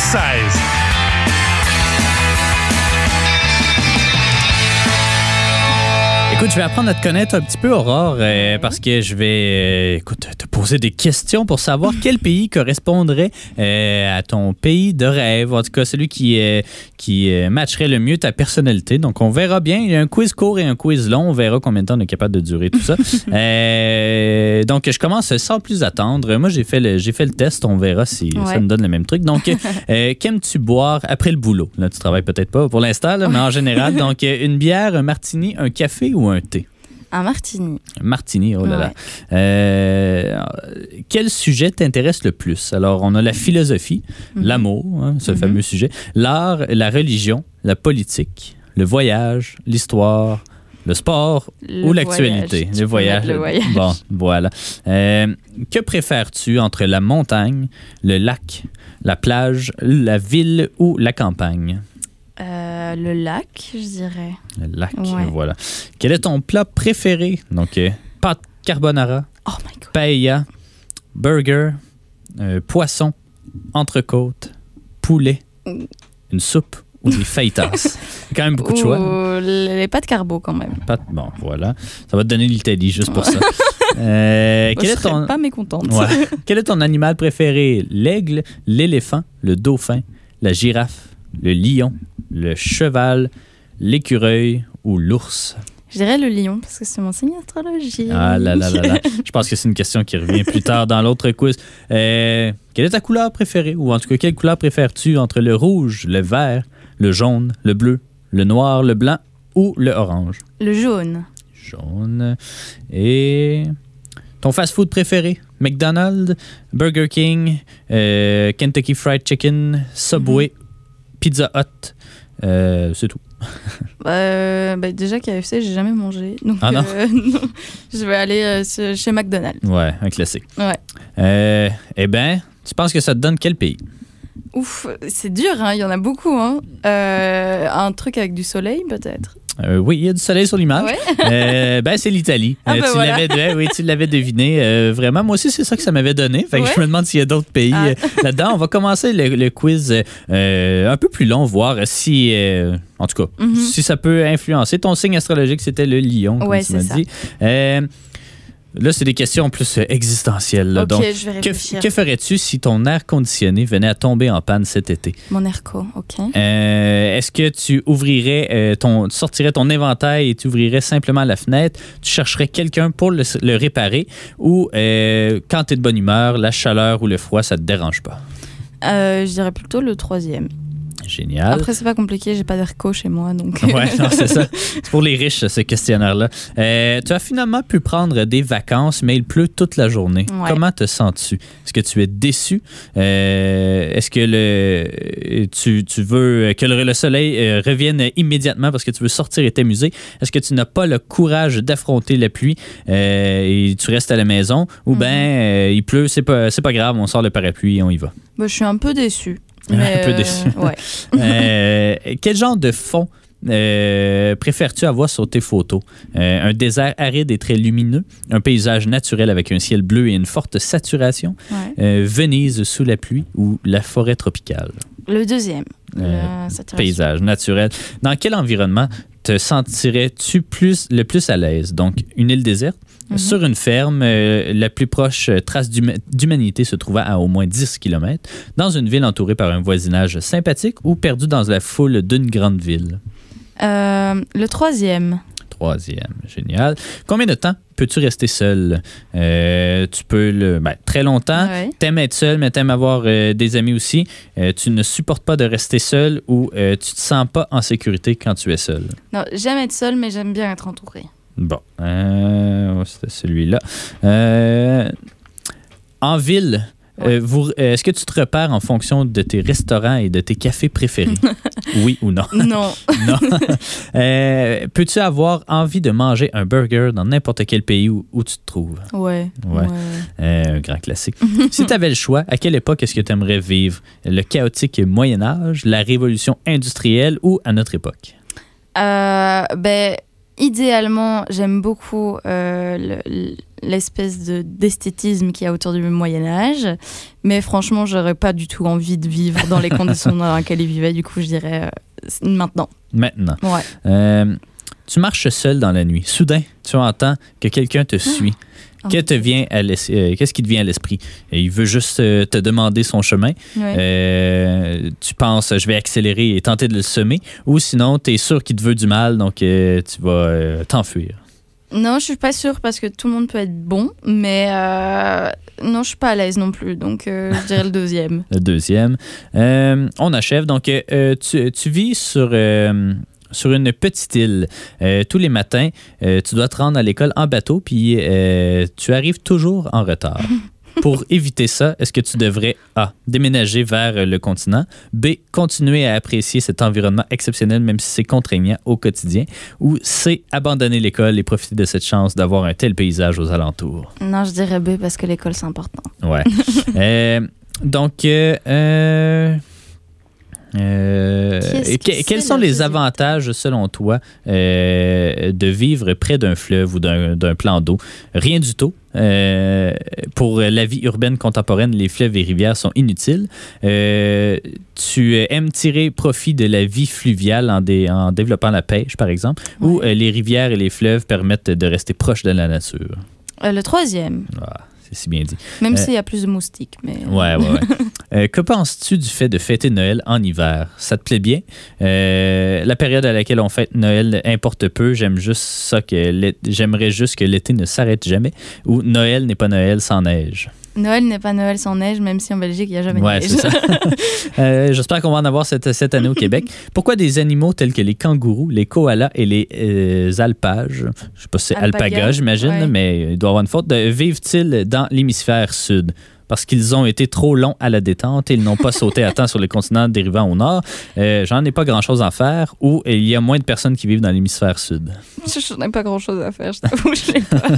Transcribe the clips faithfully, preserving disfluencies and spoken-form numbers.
seize. Écoute, je vais apprendre à te connaître un petit peu, Aurore, euh, parce que je vais euh, écoute, te poser des questions pour savoir quel pays correspondrait euh, à ton pays de rêve, en tout cas celui qui, euh, qui euh, matcherait le mieux ta personnalité. Donc, on verra bien. Il y a un quiz court et un quiz long. On verra combien de temps on est capable de durer tout ça. euh, donc, je commence sans plus attendre. Moi, j'ai fait le, j'ai fait le test. On verra si ouais. ça me donne le même truc. Donc, euh, qu'aimes-tu boire après le boulot? Là, tu travailles peut-être pas pour l'instant, là, mais en général. Donc, une bière, un martini, un café ou un thé? Un martini. Un martini, oh là ouais. là. Euh, quel sujet t'intéresse le plus? Alors, on a la philosophie, mm-hmm. l'amour, hein, ce mm-hmm. fameux sujet, l'art, la religion, la politique, le voyage, l'histoire, le sport le ou l'actualité? Voyage. Le voyage. Le voyage. Bon, voilà. Euh, que préfères-tu entre la montagne, le lac, la plage, la ville ou la campagne? Euh, le lac, je dirais. Le lac, ouais. voilà. Quel est ton plat préféré? Donc, euh, pâte carbonara, oh my God. paella, burger, euh, poisson, entrecôte, poulet, mm. une soupe ou des fajitas. C'est quand même beaucoup de choix. Ou les pâtes carbo, quand même. Pâtes, bon, voilà. Ça va te donner l'Italie juste pour ouais. ça. Euh, Moi, quel je est ton... serais pas mécontente. Ouais. Quel est ton animal préféré? L'aigle, l'éléphant, le dauphin, la girafe, le lion, le cheval, l'écureuil ou l'ours? Je dirais le lion, parce que c'est mon signe astrologique. Ah là là là là. Je pense que c'est une question qui revient plus tard dans l'autre quiz. Euh, quelle est ta couleur préférée? Ou en tout cas, quelle couleur préfères-tu entre le rouge, le vert, le jaune, le bleu, le noir, le blanc ou le orange? Le jaune. Jaune. Et ton fast-food préféré? McDonald's, Burger King, euh, Kentucky Fried Chicken, Subway, mm-hmm. Pizza Hut. Euh, c'est tout. euh, bah déjà, K F C, j'ai jamais mangé. Donc, ah non? Euh, non. Je vais aller euh, chez McDonald's. Ouais, un classique. Ouais. Euh, eh bien, tu penses que ça te donne quel pays? Ouf, c'est dur, hein, il y en a beaucoup. Hein. Euh, un truc avec du soleil, peut-être? Euh, oui, il y a du soleil sur l'image. Ouais. euh, ben, c'est l'Italie. Ah, ben euh, tu, voilà. l'avais, oui, tu l'avais deviné. Euh, vraiment, moi aussi, c'est ça que ça m'avait donné. Fait que ouais. je me demande s'il y a d'autres pays ah. euh, là-dedans. On va commencer le, le quiz euh, un peu plus long, voir si, euh, en tout cas, mm-hmm. si ça peut influencer. Ton signe astrologique, c'était le lion, comme ouais, tu m'as c'est dit. Euh, Là, c'est des questions plus existentielles. Là. OK, Donc, je vais réfléchir. Que, que ferais-tu si ton air conditionné venait à tomber en panne cet été? Mon airco, OK. Euh, est-ce que tu ouvrirais euh, ton, tu sortirais ton éventail et tu ouvrirais simplement la fenêtre? Tu chercherais quelqu'un pour le, le réparer? Ou euh, quand tu es de bonne humeur, la chaleur ou le froid, ça te dérange pas? Euh, je dirais plutôt le troisième. Génial. Après, c'est pas compliqué, j'ai pas d'airco chez moi, donc... Ouais, non, c'est ça. C'est pour les riches, ce questionnaire-là. Euh, tu as finalement pu prendre des vacances, mais il pleut toute la journée. Ouais. Comment te sens-tu? Est-ce que tu es déçu? Euh, est-ce que le, tu, tu veux que le, le soleil euh, revienne immédiatement parce que tu veux sortir et t'amuser? Est-ce que tu n'as pas le courage d'affronter la pluie euh, et tu restes à la maison? Ou mm-hmm. bien euh, il pleut, c'est pas, c'est pas grave, on sort le parapluie et on y va? Bah, je suis un peu déçue. Mais un peu déçu. Euh, ouais. euh, quel genre de fond euh, préfères-tu avoir sur tes photos? Euh, un désert aride et très lumineux, un paysage naturel avec un ciel bleu et une forte saturation, ouais. euh, Venise sous la pluie ou la forêt tropicale? Le deuxième. Euh, paysage naturel. Dans quel environnement te sentirais-tu plus, le plus à l'aise? Donc, une île déserte, mm-hmm. sur une ferme, euh, la plus proche trace d'hum- d'humanité se trouvant à au moins dix kilomètres, dans une ville entourée par un voisinage sympathique ou perdu dans la foule d'une grande ville? Euh, le troisième. Troisième, génial. Combien de temps peux-tu rester seul? Euh, tu peux le... Ben, très longtemps. Ouais. T'aimes être seul, mais t'aimes avoir euh, des amis aussi. Euh, tu ne supportes pas de rester seul ou euh, tu te sens pas en sécurité quand tu es seul? Non, j'aime être seul, mais j'aime bien être entouré. Bon, euh, c'était celui-là. Euh, en ville, ouais. euh, vous, euh, est-ce que tu te repères en fonction de tes restaurants et de tes cafés préférés? Oui ou non? Non. Non. Euh, peux-tu avoir envie de manger un burger dans n'importe quel pays où, où tu te trouves? Ouais. Ouais. ouais. Euh, un grand classique. Si tu avais le choix, à quelle époque est-ce que tu aimerais vivre? Le chaotique Moyen-Âge, la révolution industrielle ou à notre époque? Euh, ben... idéalement, j'aime beaucoup euh, le, l'espèce de, d'esthétisme qu'il y a autour du Moyen-Âge. Mais franchement, j'aurais pas du tout envie de vivre dans les conditions dans lesquelles ils vivaient. Du coup, je dirais euh, maintenant. Maintenant. Ouais. Euh, tu marches seul dans la nuit. Soudain, tu entends que quelqu'un te suit. Oh. Que te vient à euh, Qu'est-ce qui te vient à l'esprit? Et il veut juste euh, te demander son chemin. Ouais. Euh, tu penses, je vais accélérer et tenter de le semer. Ou sinon, tu es sûr qu'il te veut du mal, donc euh, tu vas euh, t'enfuir. Non, je suis pas sûre parce que tout le monde peut être bon, mais euh, non, je suis pas à l'aise non plus, donc euh, je dirais le deuxième. Le deuxième. Euh, on achève. Donc, euh, tu, tu vis sur... Euh, sur une petite île. Euh, tous les matins, euh, tu dois te rendre à l'école en bateau, puis euh, tu arrives toujours en retard. Pour éviter ça, est-ce que tu devrais A. déménager vers le continent, B. continuer à apprécier cet environnement exceptionnel même si c'est contraignant au quotidien, ou C. abandonner l'école et profiter de cette chance d'avoir un tel paysage aux alentours? Non, je dirais B parce que l'école, c'est important. Ouais. euh, donc, euh, euh, Euh, que, quels sont les avantages, selon toi, euh, de vivre près d'un fleuve ou d'un, d'un plan d'eau? Rien du tout. Euh, pour la vie urbaine contemporaine, les fleuves et rivières sont inutiles. Euh, tu aimes tirer profit de la vie fluviale en, dé, en développant la pêche, par exemple, ouais. Ou euh, les rivières et les fleuves permettent de rester proche de la nature? Euh, le troisième. Ah. C'est si bien dit. Même euh, s'il y a plus de moustiques. Mais... Ouais, ouais, ouais. euh, que penses-tu du fait de fêter Noël en hiver? Ça te plaît bien? Euh, la période à laquelle on fête Noël importe peu. J'aime juste ça que j'aimerais juste que l'été ne s'arrête jamais. Ou Noël n'est pas Noël sans neige. Noël n'est pas Noël sans neige, même si en Belgique, il n'y a jamais de ouais, neige. C'est ça. euh, j'espère qu'on va en avoir cette, cette année au Québec. Pourquoi des animaux tels que les kangourous, les koalas et les euh, alpages, je ne sais pas si c'est alpaga, alpaga j'imagine, ouais. Mais il doit y avoir une faute, de, vivent-ils dans l'hémisphère sud? Parce qu'ils ont été trop longs à la détente et ils n'ont pas sauté à temps sur le continent dérivant au nord. Euh, j'en ai pas grand-chose à faire, ou il y a moins de personnes qui vivent dans l'hémisphère sud. J'en ai pas grand-chose à faire, je t'avoue, je l'ai pas.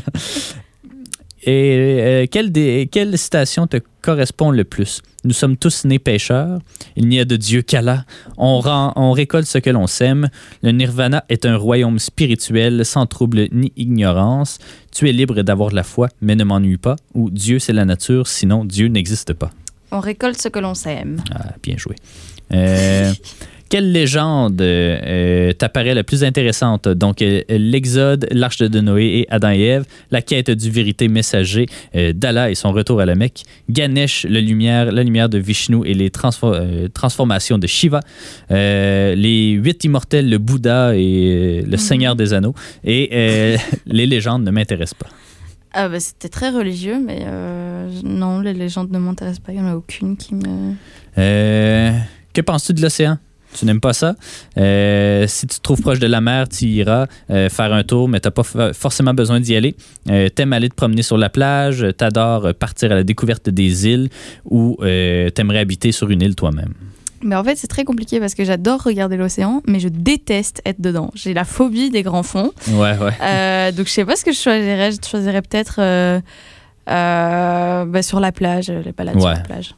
Et euh, quelle, des, quelle citation te correspond le plus? Nous sommes tous nés pécheurs. Il n'y a de Dieu qu'Allah. On, rend, on récolte ce que l'on sème. Le nirvana est un royaume spirituel sans trouble ni ignorance. Tu es libre d'avoir de la foi, mais ne m'ennuie pas. Ou Dieu, c'est la nature, sinon Dieu n'existe pas. On récolte ce que l'on sème. Ah, bien joué. Euh, quelle légende euh, t'apparaît la plus intéressante? Donc, euh, l'Exode, l'Arche de Noé et Adam et Ève, la quête du vérité messager euh, d'Allah et son retour à la Mecque, Ganesh, la lumière, la lumière de Vishnu et les transfor- euh, transformations de Shiva, euh, les huit immortels, le Bouddha et euh, le mm-hmm. Seigneur des Anneaux, et euh, les légendes ne m'intéressent pas. Ah bah, c'était très religieux, mais euh, non, les légendes ne m'intéressent pas. Il n'y en a aucune qui me... Euh, que penses-tu de l'océan? Tu n'aimes pas ça? Euh, si tu te trouves proche de la mer, tu iras euh, faire un tour, mais tu n'as pas f- forcément besoin d'y aller. Euh, t'aimes aller te promener sur la plage, t'adores partir à la découverte des îles ou euh, t'aimerais habiter sur une île toi-même? Mais en fait, c'est très compliqué parce que j'adore regarder l'océan, mais je déteste être dedans. J'ai la phobie des grands fonds. Ouais, ouais. Euh, donc, je sais pas ce que je choisirais. Je choisirais peut-être euh, euh, bah, sur la plage, les balades ouais. sur la plage.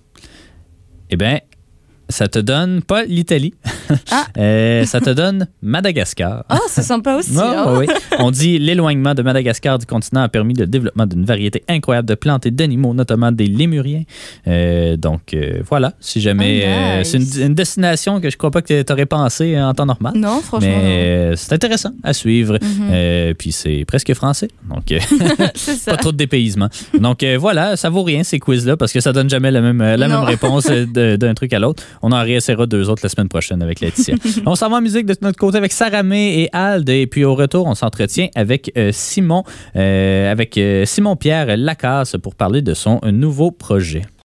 Eh bien, ça te donne pas l'Italie. Ah. euh, ça te donne Madagascar. Ah, oh, c'est sympa aussi. Oh, hein? Oui. On dit l'éloignement de Madagascar du continent a permis le développement d'une variété incroyable de plantes et d'animaux, notamment des lémuriens. Euh, donc euh, voilà, si jamais oh, nice. euh, c'est une, une destination que je crois pas que tu aurais pensé en temps normal. Non, franchement. Mais euh, c'est intéressant à suivre. Mm-hmm. Euh, puis c'est presque français, donc euh, c'est ça. Pas trop de dépaysement. Donc euh, voilà, ça vaut rien ces quiz-là parce que ça donne jamais la même la non. même réponse de, d'un truc à l'autre. On en réessayera deux autres la semaine prochaine avec Laetitia. On s'en va en musique de notre côté avec Sarah May et Alde. Et puis au retour, on s'entretient avec euh, Simon, euh, avec euh, Simon-Pierre Lacasse pour parler de son nouveau projet.